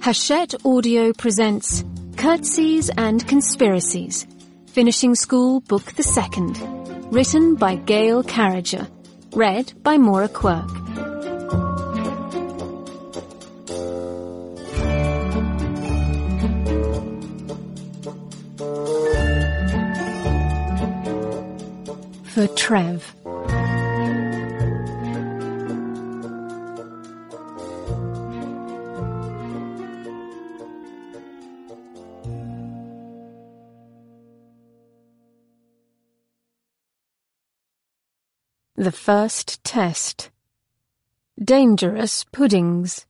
Hachette Audio presents Curtsies and Conspiracies, Finishing School Book the Second, written by Gail Carriger, read by Maura Quirk. For Trev. The first test. Dangerous puddings.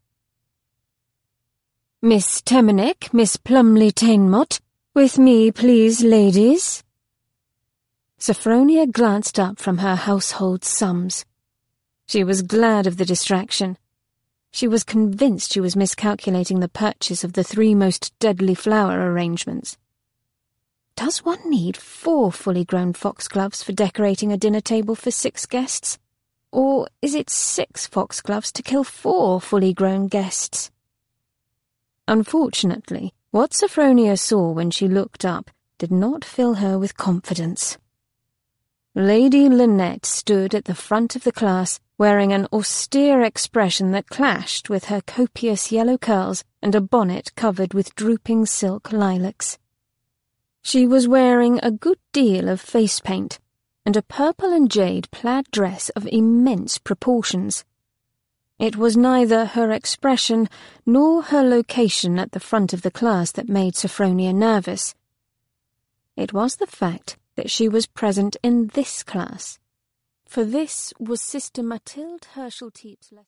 Miss Temenick, Miss Plumley Tainmot, with me, please, ladies. Sophronia glanced up from her household sums. She was glad of the distraction. She was convinced she was miscalculating the purchase of the 3 most deadly flower arrangements. Does one need 4 fully grown foxgloves for decorating a dinner table for 6 guests? Or is it 6 foxgloves to kill 4 fully grown guests? Unfortunately, what Sophronia saw when she looked up did not fill her with confidence. Lady Lynette stood at the front of the class, wearing an austere expression that clashed with her copious yellow curls and a bonnet covered with drooping silk lilacs. She was wearing a good deal of face paint, and a purple and jade plaid dress of immense proportions. It was neither her expression nor her location at the front of the class that made Sophronia nervous. It was the fact that she was present in this class, for this was Sister Mathilde Herschel-Teep's lesson.